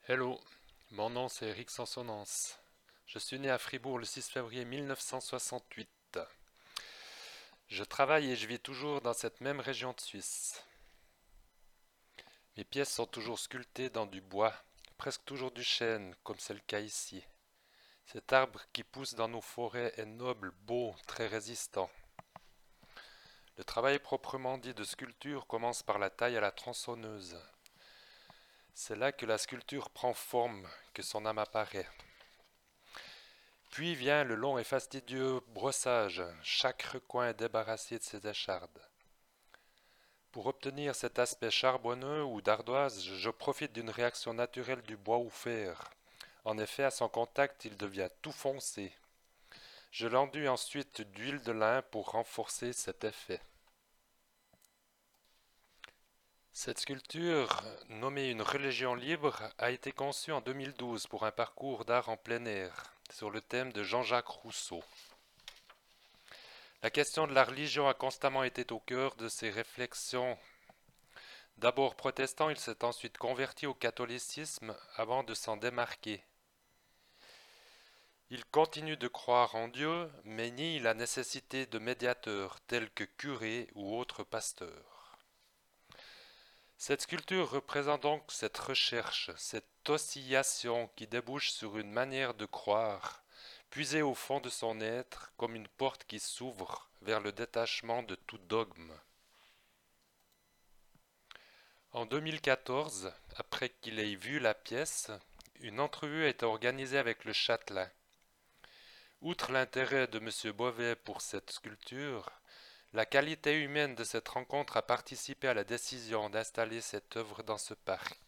Hello, mon nom c'est Eric Sansonance. Je suis né à Fribourg le 6 février 1968. Je travaille et je vis toujours dans cette même région de Suisse. Mes pièces sont toujours sculptées dans du bois, presque toujours du chêne, comme c'est le cas ici. Cet arbre qui pousse dans nos forêts est noble, beau, très résistant. Le travail proprement dit de sculpture commence par la taille à la tronçonneuse. C'est là que la sculpture prend forme, que son âme apparaît. Puis vient le long et fastidieux brossage, chaque recoin est débarrassé de ses échardes. Pour obtenir cet aspect charbonneux ou d'ardoise, je profite d'une réaction naturelle du bois ou fer. En effet, à son contact, il devient tout foncé. Je l'enduis ensuite d'huile de lin pour renforcer cet effet. Cette sculpture, nommée Une religion libre, a été conçue en 2012 pour un parcours d'art en plein air, sur le thème de Jean-Jacques Rousseau. La question de la religion a constamment été au cœur de ses réflexions. D'abord protestant, il s'est ensuite converti au catholicisme avant de s'en démarquer. Il continue de croire en Dieu, mais nie la nécessité de médiateurs tels que curés ou autres pasteurs. Cette sculpture représente donc cette recherche, cette oscillation qui débouche sur une manière de croire, puisée au fond de son être comme une porte qui s'ouvre vers le détachement de tout dogme. En 2014, après qu'il ait vu la pièce, une entrevue a été organisée avec le châtelain. Outre l'intérêt de M. Beauvais pour cette sculpture, la qualité humaine de cette rencontre a participé à la décision d'installer cette œuvre dans ce parc.